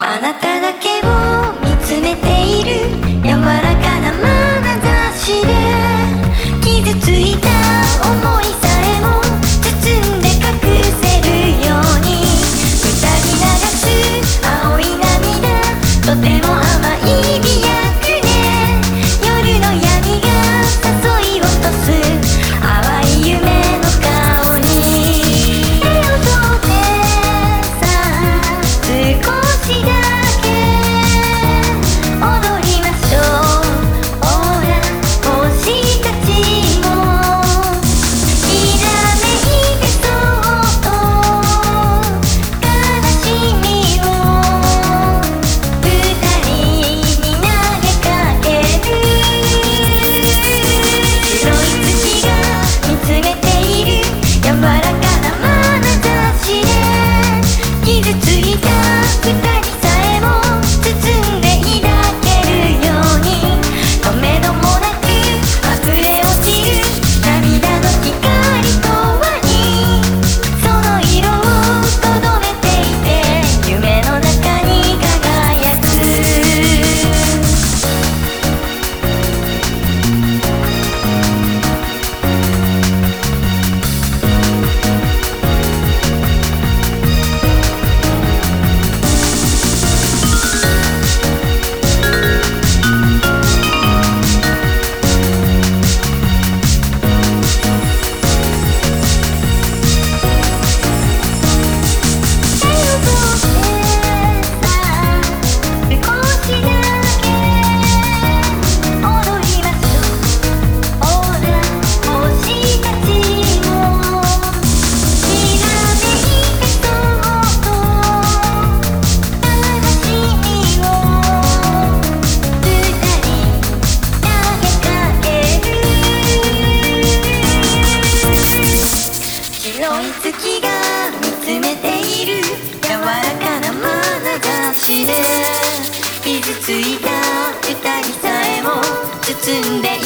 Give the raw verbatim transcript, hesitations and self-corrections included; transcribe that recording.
あなただけを見つめている柔らかな眼差しで傷ついた想いさえも包んで隠せるように二人流す青い涙とても甘い美薬で夜の闇が誘い落とす淡い夢の顔に手を取ってさ少しだけ踊りましょうほら星たちもきらめいてそうと悲しみを二人に投げかける白い月が見つめている柔らかな眼差しで傷ついた二人さえも包んで抱けるようにとめどもなく溢れ落ちる涙の光と輪にその色をとどめていて夢の中に輝く白い月が見つめている柔らかな眼差しで傷ついた二人さえも包んで